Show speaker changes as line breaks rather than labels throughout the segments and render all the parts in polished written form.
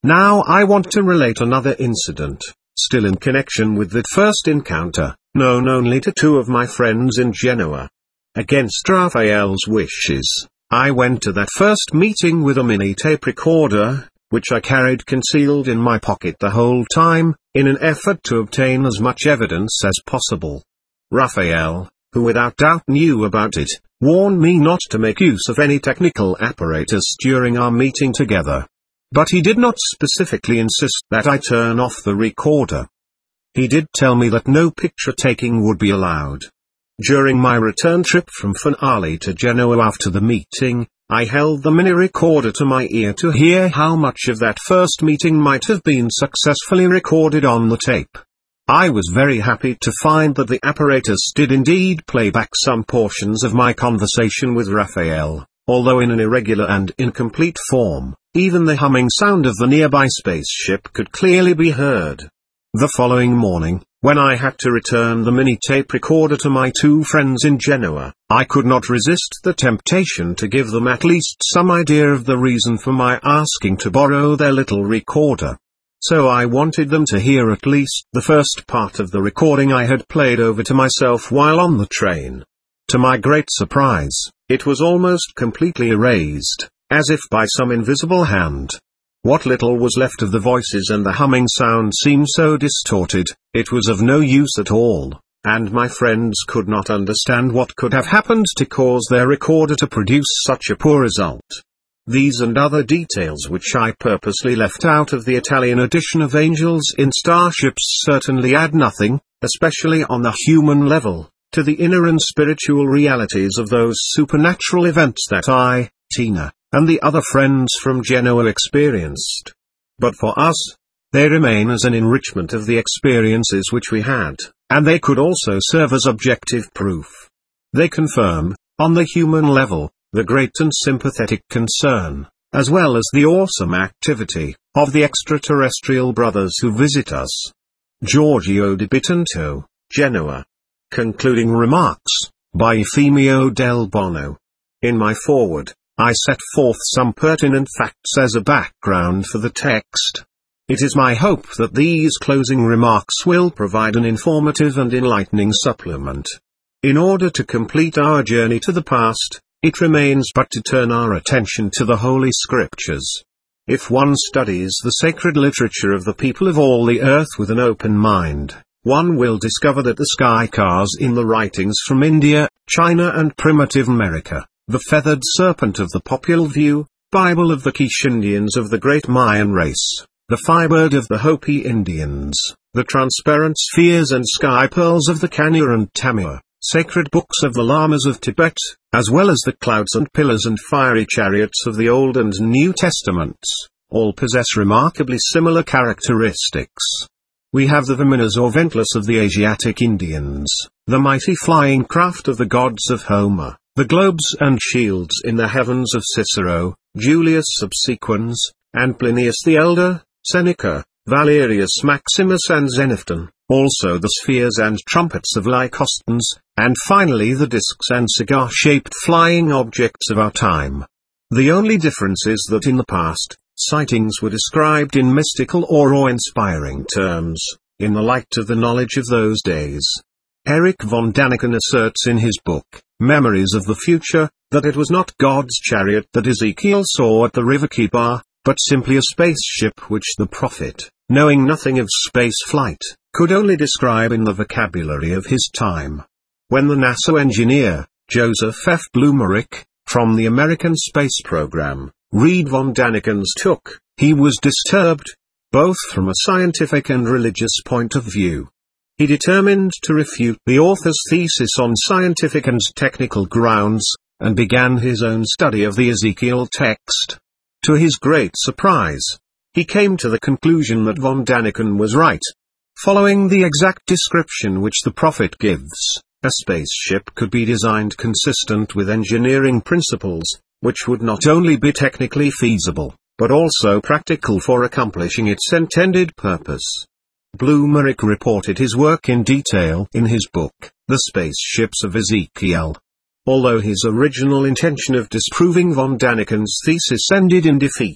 Now I want to relate another incident, still in connection with that first encounter, known only to two of my friends in Genoa. Against Raphael's wishes, I went to that first meeting with a mini tape recorder, which I carried concealed in my pocket the whole time, in an effort to obtain as much evidence as possible. Raphael, who without doubt knew about it, warned me not to make use of any technical apparatus during our meeting together. But he did not specifically insist that I turn off the recorder. He did tell me that no picture taking would be allowed. During my return trip from Finale to Genoa after the meeting, I held the mini recorder to my ear to hear how much of that first meeting might have been successfully recorded on the tape. I was very happy to find that the apparatus did indeed play back some portions of my conversation with Raphael, although in an irregular and incomplete form. Even the humming sound of the nearby spaceship could clearly be heard. The following morning, when I had to return the mini tape recorder to my two friends in Genoa, I could not resist the temptation to give them at least some idea of the reason for my asking to borrow their little recorder. So I wanted them to hear at least the first part of the recording I had played over to myself while on the train. To my great surprise, it was almost completely erased, as if by some invisible hand. What little was left of the voices and the humming sound seemed so distorted, it was of no use at all, and my friends could not understand what could have happened to cause their recorder to produce such a poor result. These and other details which I purposely left out of the Italian edition of Angels in Starships certainly add nothing, especially on the human level, to the inner and spiritual realities of those supernatural events that I, Tina, and the other friends from Genoa experienced. But for us, they remain as an enrichment of the experiences which we had, and they could also serve as objective proof. They confirm, on the human level, the great and sympathetic concern, as well as the awesome activity, of the extraterrestrial brothers who visit us. Giorgio di Bitonto, Genoa. Concluding remarks, by Euphemio del Bono. In my foreword, I set forth some pertinent facts as a background for the text. It is my hope that these closing remarks will provide an informative and enlightening supplement. In order to complete our journey to the past, it remains but to turn our attention to the Holy Scriptures. If one studies the sacred literature of the people of all the earth with an open mind, one will discover that the sky cars in the writings from India, China and primitive America, the feathered serpent of the Popul Vuh, Bible of the Quiche Indians of the great Mayan race, the firebird of the Hopi Indians, the transparent spheres and sky pearls of the Kanya and Tamil, sacred books of the Lamas of Tibet, as well as the clouds and pillars and fiery chariots of the Old and New Testaments, all possess remarkably similar characteristics. We have the Vimanas or Ventless of the Asiatic Indians, the mighty flying craft of the gods of Homer, the globes and shields in the heavens of Cicero, Julius Subsequens, and Plinius the Elder, Seneca, Valerius Maximus and Xenophon, also the spheres and trumpets of Lycosthenes, and finally the discs and cigar-shaped flying objects of our time. The only difference is that in the past, sightings were described in mystical or awe-inspiring terms, in the light of the knowledge of those days. Erich von Daniken asserts in his book, Memories of the Future, that it was not God's chariot that Ezekiel saw at the river Kibar, but simply a spaceship which the prophet, knowing nothing of space flight, could only describe in the vocabulary of his time. When the NASA engineer, Joseph F. Blumerick, from the American space program, Reed von Daniken's took, he was disturbed, both from a scientific and religious point of view. He determined to refute the author's thesis on scientific and technical grounds, and began his own study of the Ezekiel text. To his great surprise, he came to the conclusion that von Daniken was right. Following the exact description which the prophet gives, a spaceship could be designed consistent with engineering principles, which would not only be technically feasible, but also practical for accomplishing its intended purpose. Blumerick reported his work in detail in his book, The Spaceships of Ezekiel. Although his original intention of disproving von Daniken's thesis ended in defeat,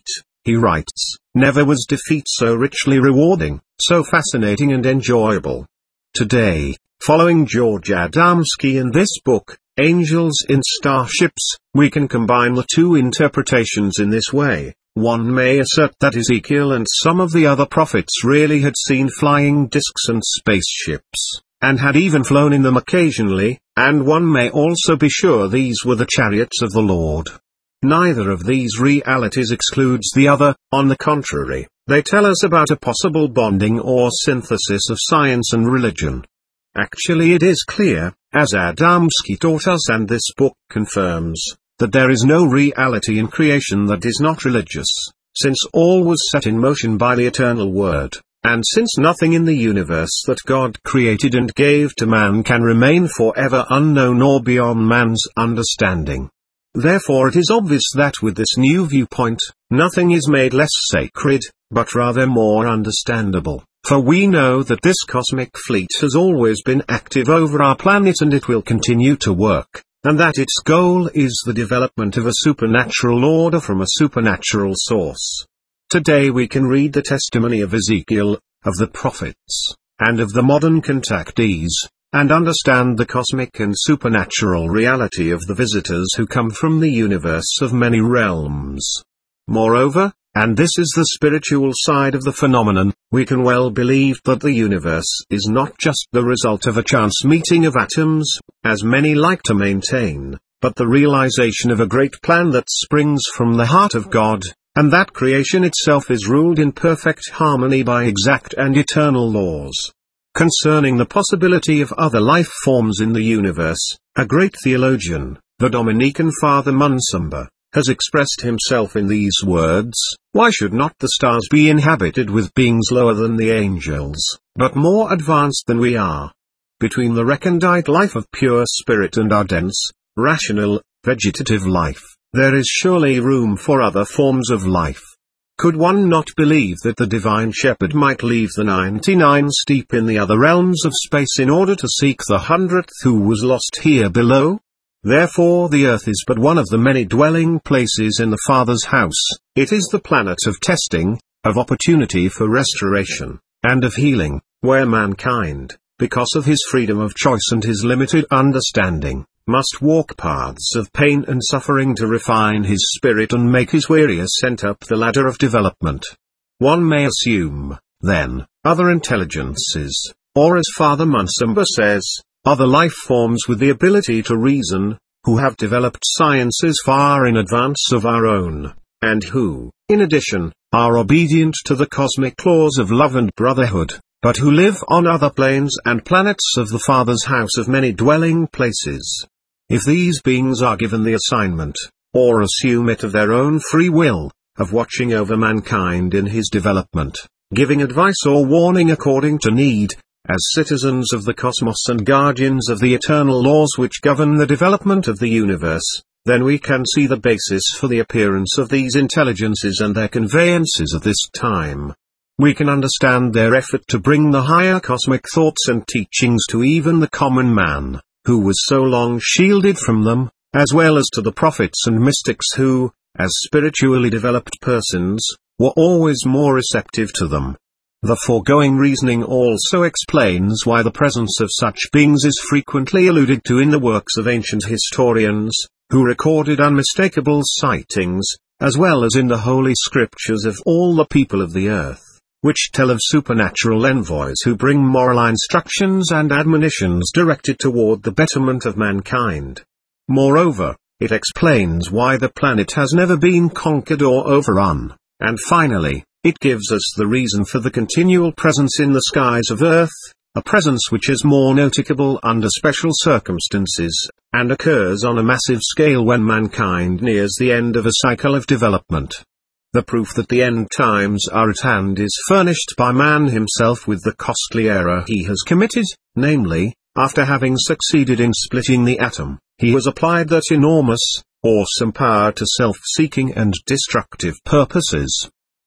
He writes, "Never was defeat so richly rewarding, so fascinating and enjoyable." Today, following George Adamski in this book, Angels in Starships, we can combine the two interpretations in this way. One may assert that Ezekiel and some of the other prophets really had seen flying discs and spaceships, and had even flown in them occasionally, and one may also be sure these were the chariots of the Lord. Neither of these realities excludes the other; on the contrary, they tell us about a possible bonding or synthesis of science and religion. Actually, it is clear, as Adamski taught us and this book confirms, that there is no reality in creation that is not religious, since all was set in motion by the eternal Word, and since nothing in the universe that God created and gave to man can remain forever unknown or beyond man's understanding. Therefore it is obvious that with this new viewpoint, nothing is made less sacred, but rather more understandable, for we know that this cosmic fleet has always been active over our planet and it will continue to work, and that its goal is the development of a supernatural order from a supernatural source. Today we can read the testimony of Ezekiel, of the prophets, and of the modern contactees, and understand the cosmic and supernatural reality of the visitors who come from the universe of many realms. Moreover, and this is the spiritual side of the phenomenon, we can well believe that the universe is not just the result of a chance meeting of atoms, as many like to maintain, but the realization of a great plan that springs from the heart of God, and that creation itself is ruled in perfect harmony by exact and eternal laws. Concerning the possibility of other life forms in the universe, a great theologian, the Dominican Father Munsumber, has expressed himself in these words: "Why should not the stars be inhabited with beings lower than the angels, but more advanced than we are? Between the recondite life of pure spirit and our dense, rational, vegetative life, there is surely room for other forms of life. Could one not believe that the divine shepherd might leave the 99 steep in the other realms of space in order to seek the 100th who was lost here below? Therefore the earth is but one of the many dwelling places in the Father's house. It is the planet of testing, of opportunity for restoration, and of healing, where mankind, because of his freedom of choice and his limited understanding, must walk paths of pain and suffering to refine his spirit and make his weary ascent up the ladder of development. One may assume, then, other intelligences, or as Father Munsumber says, other life forms with the ability to reason, who have developed sciences far in advance of our own, and who, in addition, are obedient to the cosmic laws of love and brotherhood, but who live on other planes and planets of the Father's house of many dwelling places. If these beings are given the assignment, or assume it of their own free will, of watching over mankind in his development, giving advice or warning according to need, as citizens of the cosmos and guardians of the eternal laws which govern the development of the universe, then we can see the basis for the appearance of these intelligences and their conveyances at this time. We can understand their effort to bring the higher cosmic thoughts and teachings to even the common man, who was so long shielded from them, as well as to the prophets and mystics who, as spiritually developed persons, were always more receptive to them. The foregoing reasoning also explains why the presence of such beings is frequently alluded to in the works of ancient historians, who recorded unmistakable sightings, as well as in the holy scriptures of all the people of the earth, which tell of supernatural envoys who bring moral instructions and admonitions directed toward the betterment of mankind. Moreover, it explains why the planet has never been conquered or overrun, and finally, it gives us the reason for the continual presence in the skies of Earth, a presence which is more noticeable under special circumstances, and occurs on a massive scale when mankind nears the end of a cycle of development. The proof that the end times are at hand is furnished by man himself with the costly error he has committed, namely, after having succeeded in splitting the atom, he has applied that enormous, awesome power to self-seeking and destructive purposes.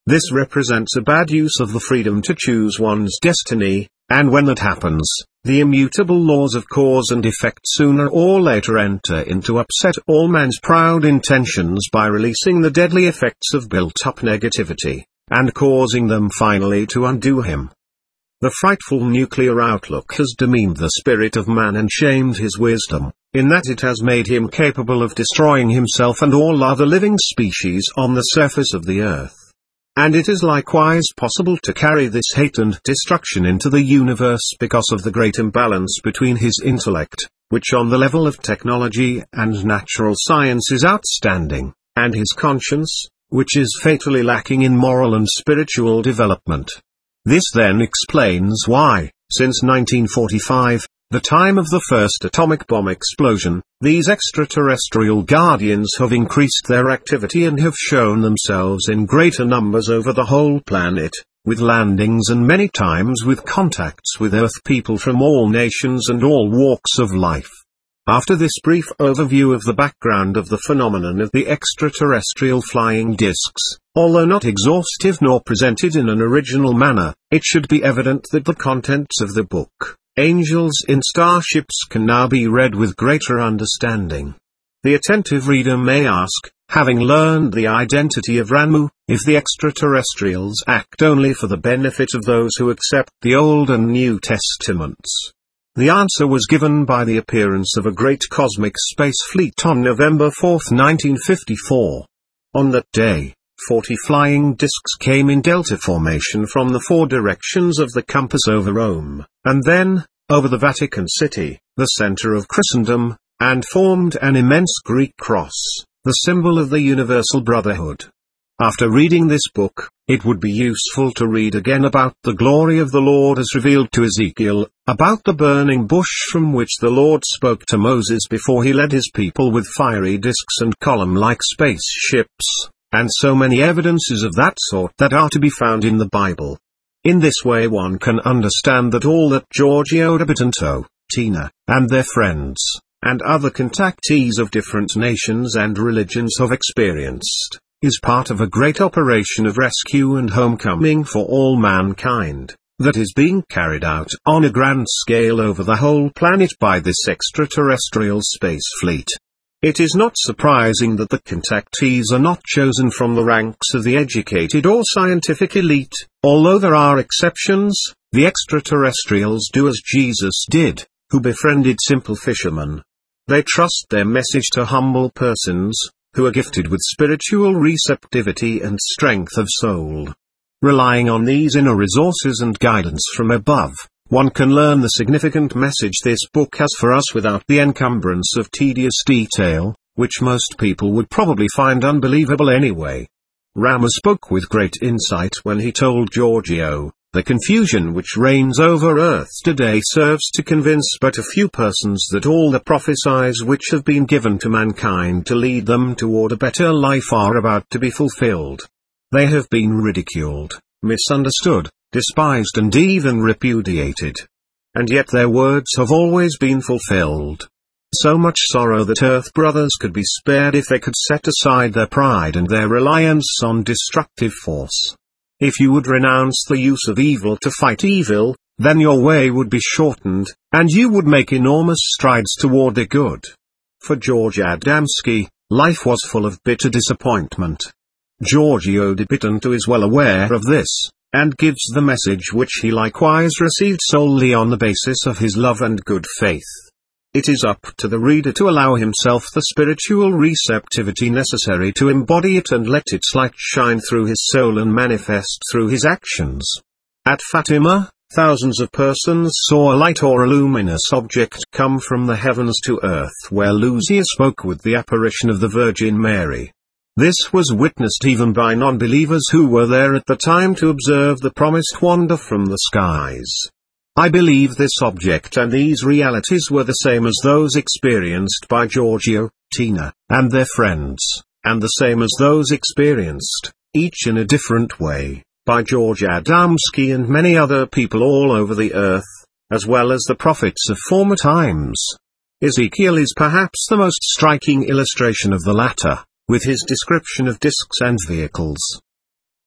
This represents a bad use of the freedom to choose one's destiny, and when that happens, the immutable laws of cause and effect sooner or later enter into upset all man's proud intentions by releasing the deadly effects of built-up negativity, and causing them finally to undo him. The frightful nuclear outlook has demeaned the spirit of man and shamed his wisdom, in that it has made him capable of destroying himself and all other living species on the surface of the earth. And it is likewise possible to carry this hate and destruction into the universe because of the great imbalance between his intellect, which on the level of technology and natural science is outstanding, and his conscience, which is fatally lacking in moral and spiritual development. This then explains why, since 1945, the time of the first atomic bomb explosion, these extraterrestrial guardians have increased their activity and have shown themselves in greater numbers over the whole planet, with landings and many times with contacts with Earth people from all nations and all walks of life. After this brief overview of the background of the phenomenon of the extraterrestrial flying discs, although not exhaustive nor presented in an original manner, it should be evident that the contents of the book, Angels in Starships, can now be read with greater understanding. The attentive reader may ask, having learned the identity of Ranmu, if the extraterrestrials act only for the benefit of those who accept the Old and New Testaments. The answer was given by the appearance of a great cosmic space fleet on November 4, 1954. On that day, 40 flying discs came in delta formation from the 4 directions of the compass over Rome, and then, over the Vatican City, the center of Christendom, and formed an immense Greek cross, the symbol of the universal brotherhood. After reading this book, it would be useful to read again about the glory of the Lord as revealed to Ezekiel, about the burning bush from which the Lord spoke to Moses before he led his people with fiery discs and column-like spaceships, and so many evidences of that sort that are to be found in the Bible. In this way one can understand that all that Giorgio Debitanto, Tina, and their friends, and other contactees of different nations and religions have experienced, is part of a great operation of rescue and homecoming for all mankind, that is being carried out on a grand scale over the whole planet by this extraterrestrial space fleet. It is not surprising that the contactees are not chosen from the ranks of the educated or scientific elite, although there are exceptions. The extraterrestrials do as Jesus did, who befriended simple fishermen. They trust their message to humble persons, who are gifted with spiritual receptivity and strength of soul. Relying on these inner resources and guidance from above, one can learn the significant message this book has for us without the encumbrance of tedious detail, which most people would probably find unbelievable anyway. Rama spoke with great insight when he told Giorgio, the confusion which reigns over Earth today serves to convince but a few persons that all the prophecies which have been given to mankind to lead them toward a better life are about to be fulfilled. They have been ridiculed, misunderstood, despised and even repudiated. And yet their words have always been fulfilled. So much sorrow that Earth brothers could be spared if they could set aside their pride and their reliance on destructive force. If you would renounce the use of evil to fight evil, then your way would be shortened, and you would make enormous strides toward the good. For George Adamski, life was full of bitter disappointment. Giorgio Debitanto is well aware of this, and gives the message which he likewise received solely on the basis of his love and good faith. It is up to the reader to allow himself the spiritual receptivity necessary to embody it and let its light shine through his soul and manifest through his actions. At Fatima, thousands of persons saw a light or a luminous object come from the heavens to earth where Lucia spoke with the apparition of the Virgin Mary. This was witnessed even by non-believers who were there at the time to observe the promised wonder from the skies. I believe this object and these realities were the same as those experienced by Giorgio, Tina, and their friends, and the same as those experienced, each in a different way, by George Adamski and many other people all over the earth, as well as the prophets of former times. Ezekiel is perhaps the most striking illustration of the latter, with his description of discs and vehicles.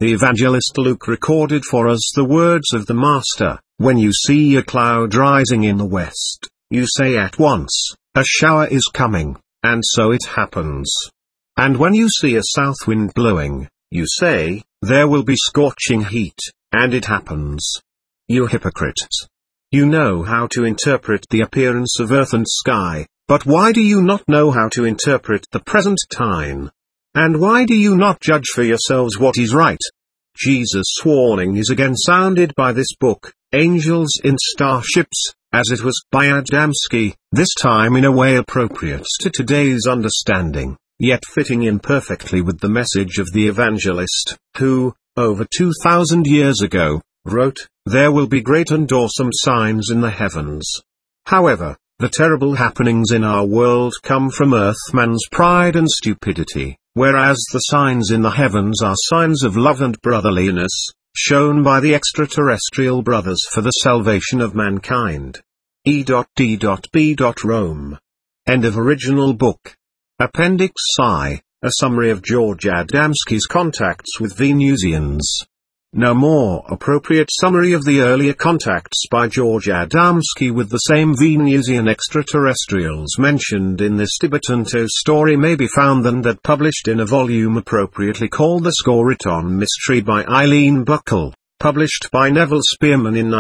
The evangelist Luke recorded for us the words of the Master: "When you see a cloud rising in the west, you say at once, a shower is coming, and so it happens. And when you see a south wind blowing, you say, there will be scorching heat, and it happens. You hypocrites! You know how to interpret the appearance of earth and sky, but why do you not know how to interpret the present time? And why do you not judge for yourselves what is right?" Jesus' warning is again sounded by this book, Angels in Starships, as it was by Adamski, this time in a way appropriate to today's understanding, yet fitting in perfectly with the message of the evangelist, who, over 2,000 years ago, wrote, "There will be great and awesome signs in the heavens." However, the terrible happenings in our world come from earthman's pride and stupidity, whereas the signs in the heavens are signs of love and brotherliness, shown by the extraterrestrial brothers for the salvation of mankind. E.D.B. Rome. End of original book. Appendix I, a summary of George Adamski's contacts with Venusians. No more appropriate summary of the earlier contacts by George Adamski with the same Venusian extraterrestrials mentioned in this Tibetanto story may be found than that published in a volume appropriately called The Skoriton Mystery by Eileen Buckle, published by Neville Spearman in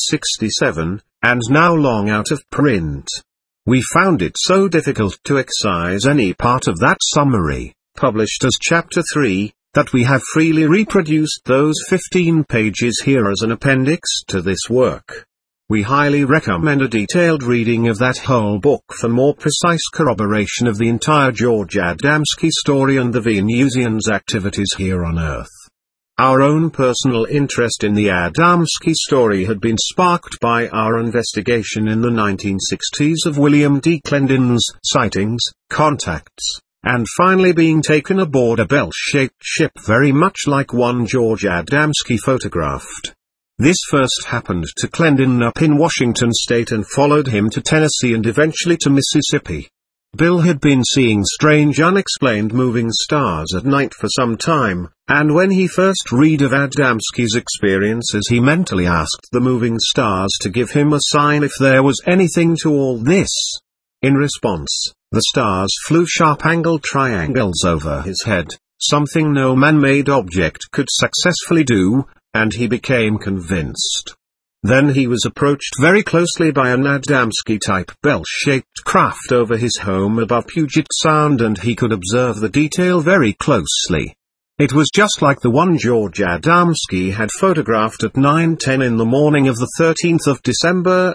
1967, and now long out of print. We found it so difficult to excise any part of that summary, published as Chapter 3, that we have freely reproduced those 15 pages here as an appendix to this work. We highly recommend a detailed reading of that whole book for more precise corroboration of the entire George Adamski story and the Venusians' activities here on Earth. Our own personal interest in the Adamski story had been sparked by our investigation in the 1960s of William D. Clendon's sightings, contacts, and finally being taken aboard a bell-shaped ship very much like one George Adamski photographed. This first happened to Clendon up in Washington state and followed him to Tennessee and eventually to Mississippi. Bill had been seeing strange unexplained moving stars at night for some time, and when he first read of Adamski's experiences he mentally asked the moving stars to give him a sign if there was anything to all this. In response, the stars flew sharp-angled triangles over his head, something no man-made object could successfully do, and he became convinced. Then he was approached very closely by an Adamski-type bell-shaped craft over his home above Puget Sound and he could observe the detail very closely. It was just like the one George Adamski had photographed at 9:10 in the morning of the 13th of December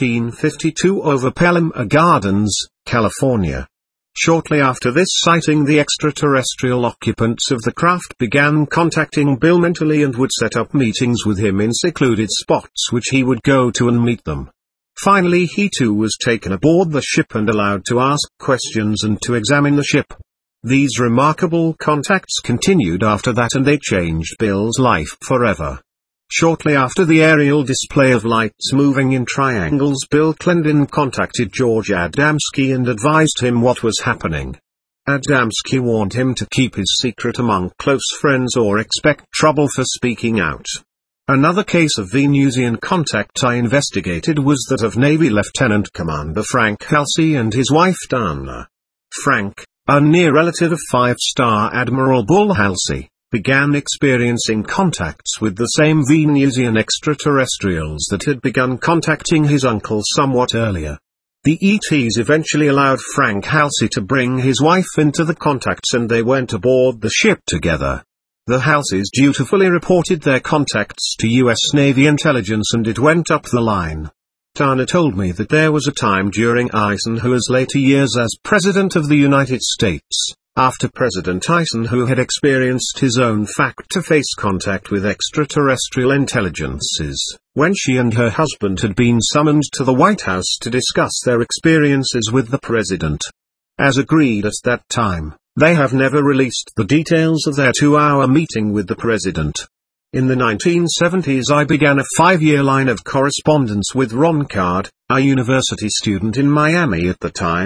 1952 over Pelham Gardens, California. Shortly after this sighting the extraterrestrial occupants of the craft began contacting Bill mentally and would set up meetings with him in secluded spots which he would go to and meet them. Finally he too was taken aboard the ship and allowed to ask questions and to examine the ship. These remarkable contacts continued after that and they changed Bill's life forever. Shortly after the aerial display of lights moving in triangles, Bill Clendon contacted George Adamski and advised him what was happening. Adamski warned him to keep his secret among close friends or expect trouble for speaking out. Another case of Venusian contact I investigated was that of Navy Lieutenant Commander Frank Halsey and his wife Dana. Frank, a near relative of five-star Admiral Bull Halsey, began experiencing contacts with the same Venusian extraterrestrials that had begun contacting his uncle somewhat earlier. The ETs eventually allowed Frank Halsey to bring his wife into the contacts and they went aboard the ship together. The Halseys dutifully reported their contacts to U.S. Navy intelligence and it went up the line. Dana told me that there was a time during Eisenhower's later years as President of the United States, after President Eisenhower had experienced his own face-to-face contact with extraterrestrial intelligences, when she and her husband had been summoned to the White House to discuss their experiences with the president. As agreed at that time, they have never released the details of their 2-hour meeting with the president. In the 1970s I began a 5-year line of correspondence with Ron Card, a university student in Miami at the time,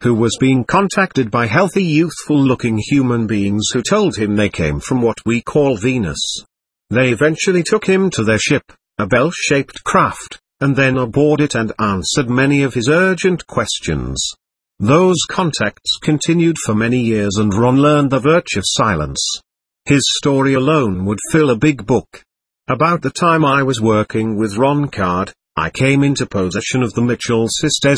who was being contacted by healthy youthful-looking human beings who told him they came from what we call Venus. They eventually took him to their ship, a bell-shaped craft, and then aboard it and answered many of his urgent questions. Those contacts continued for many years and Ron learned the virtue of silence. His story alone would fill a big book. About the time I was working with Ron Card, I came into possession of the Mitchell sisters'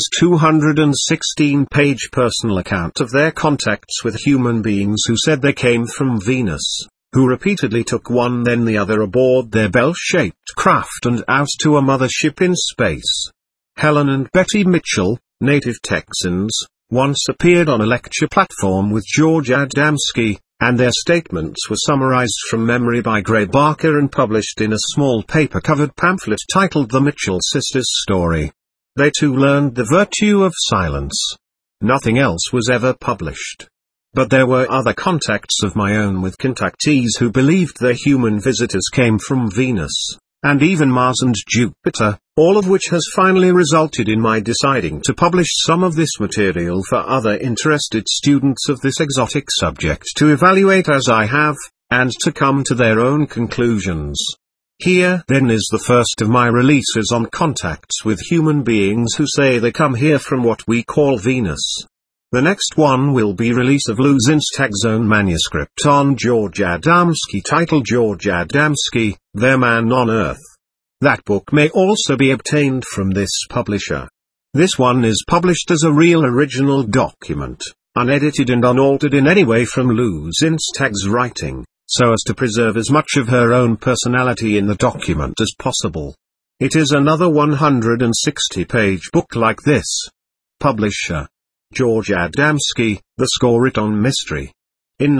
216-page personal account of their contacts with human beings who said they came from Venus, who repeatedly took one then the other aboard their bell-shaped craft and out to a mothership in space. Helen and Betty Mitchell, native Texans, once appeared on a lecture platform with George Adamski, and their statements were summarized from memory by Gray Barker and published in a small paper-covered pamphlet titled The Mitchell Sisters' Story. They too learned the virtue of silence. Nothing else was ever published. But there were other contacts of my own with contactees who believed their human visitors came from Venus, and even Mars and Jupiter, all of which has finally resulted in my deciding to publish some of this material for other interested students of this exotic subject to evaluate as I have, and to come to their own conclusions. Here then is the first of my releases on contacts with human beings who say they come here from what we call Venus. The next one will be release of Lou Zinstag's own manuscript on George Adamski titled George Adamski, Their Man on Earth. That book may also be obtained from this publisher. This one is published as a real original document, unedited and unaltered in any way from Lou Zinstag's writing, so as to preserve as much of her own personality in the document as possible. It is another 160-page book like this. Publisher: George Adamski, The Skoriton Mystery. In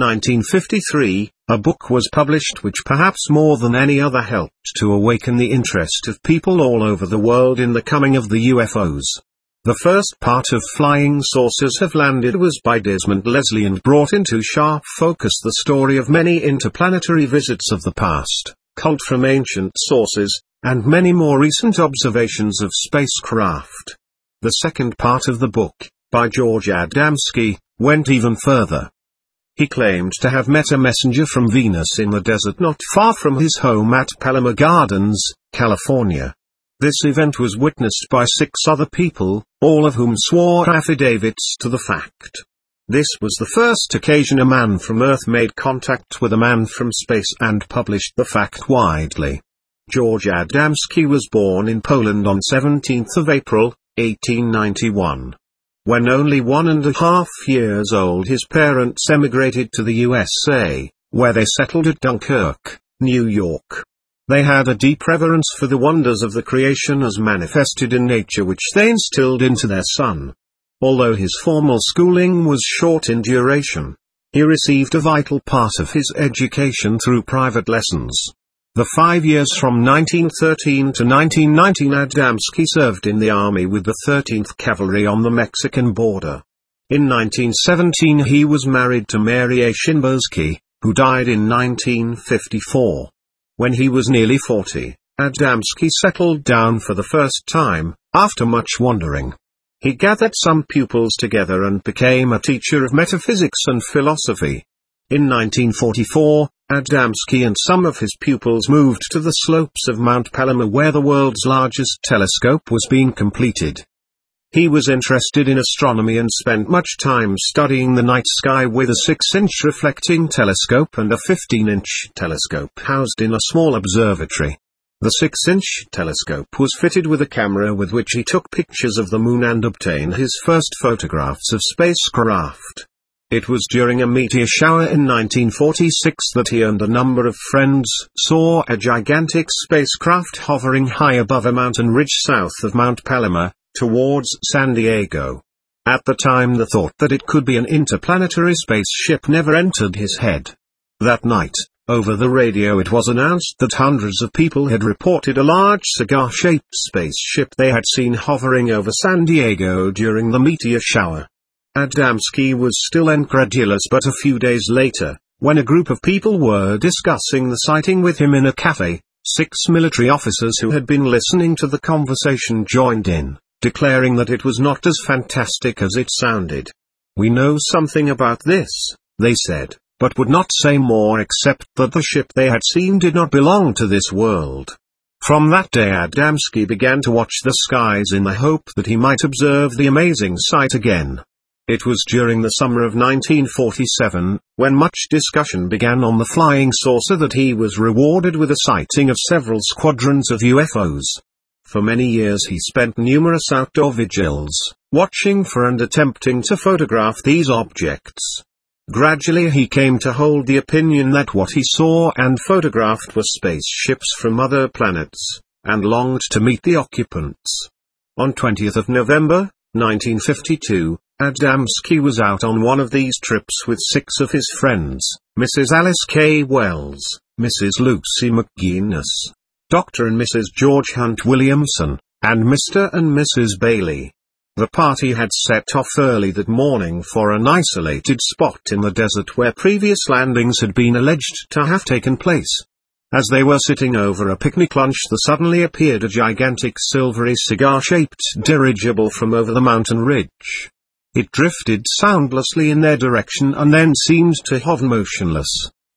1953, a book was published which perhaps more than any other helped to awaken the interest of people all over the world in the coming of the UFOs. The first part of Flying Saucers Have Landed was by Desmond Leslie and brought into sharp focus the story of many interplanetary visits of the past, cult from ancient sources, and many more recent observations of spacecraft. The second part of the book, by George Adamski, went even further. He claimed to have met a messenger from Venus in the desert not far from his home at Palomar Gardens, California. This event was witnessed by 6 other people, all of whom swore affidavits to the fact. This was the first occasion a man from Earth made contact with a man from space and published the fact widely. George Adamski was born in Poland on 17th of April, 1891. When only 1.5 years old, his parents emigrated to the USA, where they settled at Dunkirk, New York. They had a deep reverence for the wonders of the creation as manifested in nature which they instilled into their son. Although his formal schooling was short in duration, he received a vital part of his education through private lessons. The 5 years from 1913 to 1919 Adamski served in the army with the 13th Cavalry on the Mexican border. In 1917 he was married to Mary A. Szymborski, who died in 1954. When he was nearly 40, Adamski settled down for the first time, after much wandering. He gathered some pupils together and became a teacher of metaphysics and philosophy. In 1944, Adamski and some of his pupils moved to the slopes of Mount Palomar where the world's largest telescope was being completed. He was interested in astronomy and spent much time studying the night sky with a 6-inch reflecting telescope and a 15-inch telescope housed in a small observatory. The 6-inch telescope was fitted with a camera with which he took pictures of the moon and obtained his first photographs of spacecraft. It was during a meteor shower in 1946 that he and a number of friends saw a gigantic spacecraft hovering high above a mountain ridge south of Mount Palomar, towards San Diego. At the time the thought that it could be an interplanetary spaceship never entered his head. That night, over the radio it was announced that hundreds of people had reported a large cigar-shaped spaceship they had seen hovering over San Diego during the meteor shower. Adamski was still incredulous, but a few days later, when a group of people were discussing the sighting with him in a cafe, 6 military officers who had been listening to the conversation joined in, declaring that it was not as fantastic as it sounded. "We know something about this," they said, but would not say more except that the ship they had seen did not belong to this world. From that day Adamski began to watch the skies in the hope that he might observe the amazing sight again. It was during the summer of 1947, when much discussion began on the flying saucer, that he was rewarded with a sighting of several squadrons of UFOs. For many years he spent numerous outdoor vigils, watching for and attempting to photograph these objects. Gradually he came to hold the opinion that what he saw and photographed were spaceships from other planets, and longed to meet the occupants. On 20th of November, 1952, Adamski was out on one of these trips with 6 of his friends: Mrs. Alice K. Wells, Mrs. Lucy McGuinness, Dr. and Mrs. George Hunt Williamson, and Mr. and Mrs. Bailey. The party had set off early that morning for an isolated spot in the desert where previous landings had been alleged to have taken place. As they were sitting over a picnic lunch, there suddenly appeared a gigantic silvery cigar-shaped dirigible from over the mountain ridge. It drifted soundlessly in their direction and then seemed to hover motionless.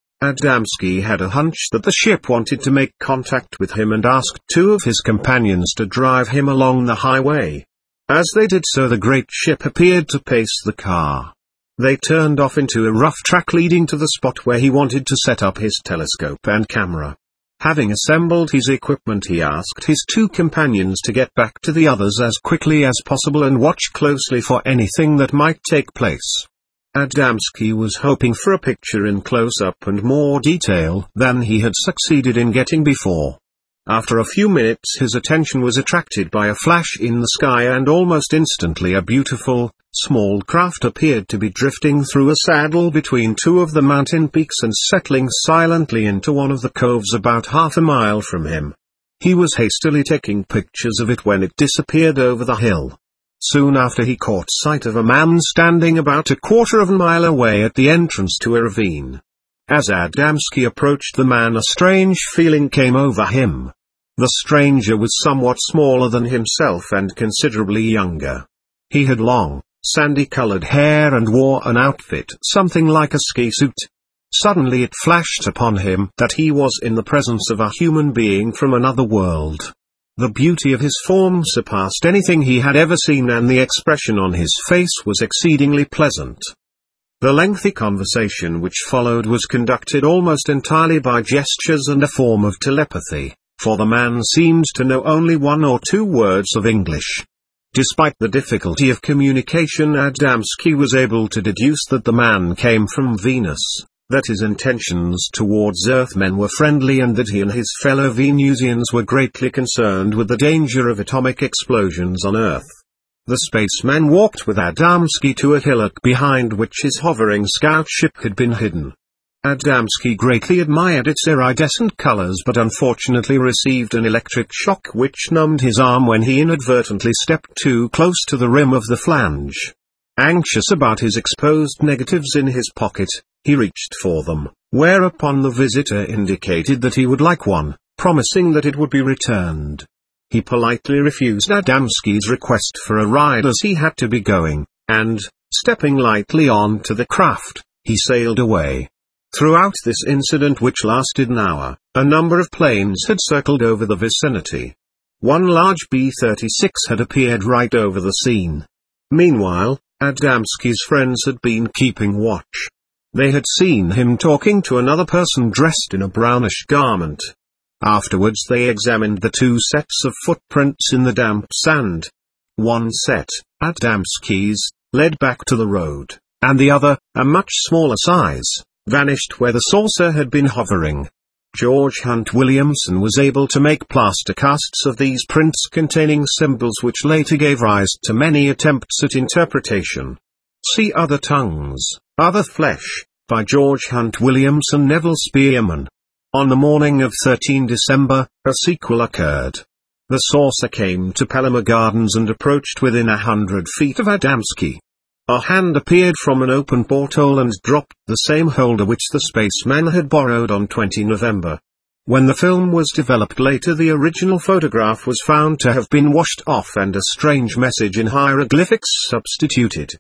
Adamski had a hunch that the ship wanted to make contact with him and asked 2 of his companions to drive him along the highway. As they did so, the great ship appeared to pace the car. They turned off into a rough track leading to the spot where he wanted to set up his telescope and camera. Having assembled his equipment, he asked his 2 companions to get back to the others as quickly as possible and watch closely for anything that might take place. Adamski was hoping for a picture in close-up and more detail than he had succeeded in getting before. After a few minutes his attention was attracted by a flash in the sky, and almost instantly a beautiful, small craft appeared to be drifting through a saddle between 2 of the mountain peaks and settling silently into one of the coves about half a mile from him. He was hastily taking pictures of it when it disappeared over the hill. Soon after he caught sight of a man standing about a quarter of a mile away at the entrance to a ravine. As Adamski approached the man, a strange feeling came over him. The stranger was somewhat smaller than himself and considerably younger. He had long, sandy-colored hair and wore an outfit something like a ski suit. Suddenly it flashed upon him that he was in the presence of a human being from another world. The beauty of his form surpassed anything he had ever seen, and the expression on his face was exceedingly pleasant. The lengthy conversation which followed was conducted almost entirely by gestures and a form of telepathy, for the man seemed to know only 1 or 2 words of English. Despite the difficulty of communication, Adamski was able to deduce that the man came from Venus, that his intentions towards Earthmen were friendly, and that he and his fellow Venusians were greatly concerned with the danger of atomic explosions on Earth. The spaceman walked with Adamski to a hillock behind which his hovering scout ship had been hidden. Adamski greatly admired its iridescent colors, but unfortunately received an electric shock which numbed his arm when he inadvertently stepped too close to the rim of the flange. Anxious about his exposed negatives in his pocket, he reached for them, whereupon the visitor indicated that he would like one, promising that it would be returned. He politely refused Adamski's request for a ride as he had to be going, and, stepping lightly onto the craft, he sailed away. Throughout this incident, which lasted an hour, a number of planes had circled over the vicinity. One large B-36 had appeared right over the scene. Meanwhile, Adamski's friends had been keeping watch. They had seen him talking to another person dressed in a brownish garment. Afterwards they examined the 2 sets of footprints in the damp sand. One set, Adamski's, led back to the road, and the other, a much smaller size, vanished where the saucer had been hovering. George Hunt Williamson was able to make plaster casts of these prints containing symbols which later gave rise to many attempts at interpretation. See Other Tongues, Other Flesh, by George Hunt Williamson. Neville Spearman. On the morning of 13 December, a sequel occurred. The saucer came to Palomar Gardens and approached within 100 feet of Adamski. A hand appeared from an open porthole and dropped the same holder which the spaceman had borrowed on 20 November. When the film was developed later, the original photograph was found to have been washed off and a strange message in hieroglyphics substituted.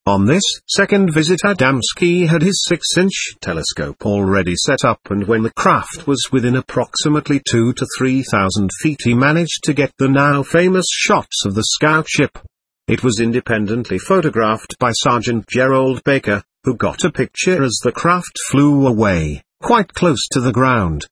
On this second visit Adamski had his 6-inch telescope already set up, and when the craft was within approximately 2,000 to 3,000 feet he managed to get the now famous shots of the scout ship. It was independently photographed by Sergeant Gerald Baker, who got a picture as the craft flew away, quite close to the ground.